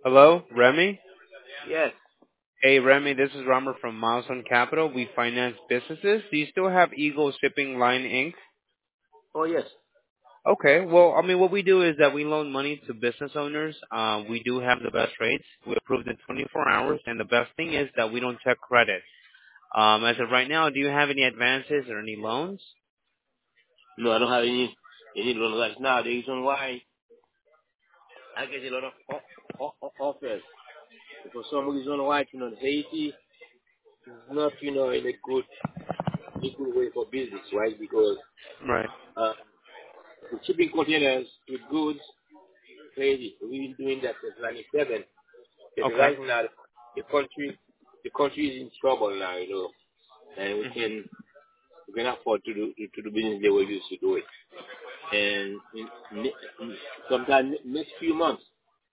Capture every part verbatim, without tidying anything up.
Hello, Remy? Yes. Hey, Remy, this is Robert from Milestone Capital. We finance businesses. Do you still have Eagle Shipping Line Incorporated? Oh, yes. Okay, well, I mean, what we do is that we loan money to business owners. Uh, we do have the best rates. We approved in twenty-four hours, and the best thing is that we don't check credit. Um, as of right now, do you have any advances or any loans? No, I don't have any any loan right now. The reason why I get a lot of o- o- o- offers, for some reason why, you know, Haiti is not, you know, in a good, in a good way for business, right? Because Right. uh, the shipping containers with goods, Haiti, we've been doing that since ninety-seven. But Okay. right now, the country, the country is in trouble now, you know, and we hmm can, we can afford to do, to do business the way we used to do it. And in, in, in sometime next few months,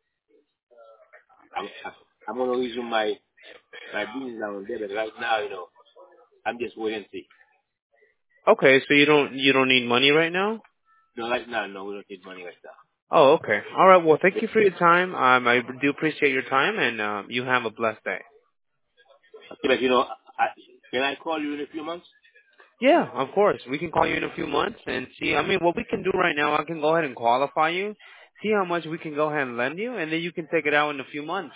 I'm I'm gonna resume my my business down there. But right now, you know, I'm just waiting and see. Okay, so you don't you don't need money right now? No, right now, no, we don't need money right now. Oh, okay. All right. Well, thank you for your time. Um, I do appreciate your time, and um, you have a blessed day. Okay, but you know, I, can I call you in a few months? Yeah, of course. We can call you in a few months and see. I mean, what we can do right now, I can go ahead and qualify you, see how much we can go ahead and lend you, and then you can take it out in a few months.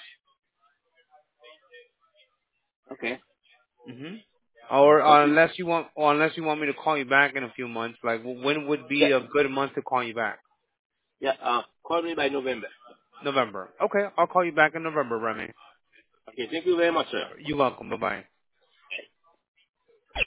Okay. hmm Or uh, Okay. unless you want, or unless you want me to call you back in a few months, like w- when would Yeah. be a good month to call you back? Yeah. Uh, call me by November. November. Okay, I'll call you back in November, Remy. Okay. Thank you very much, sir. You're welcome. Bye bye.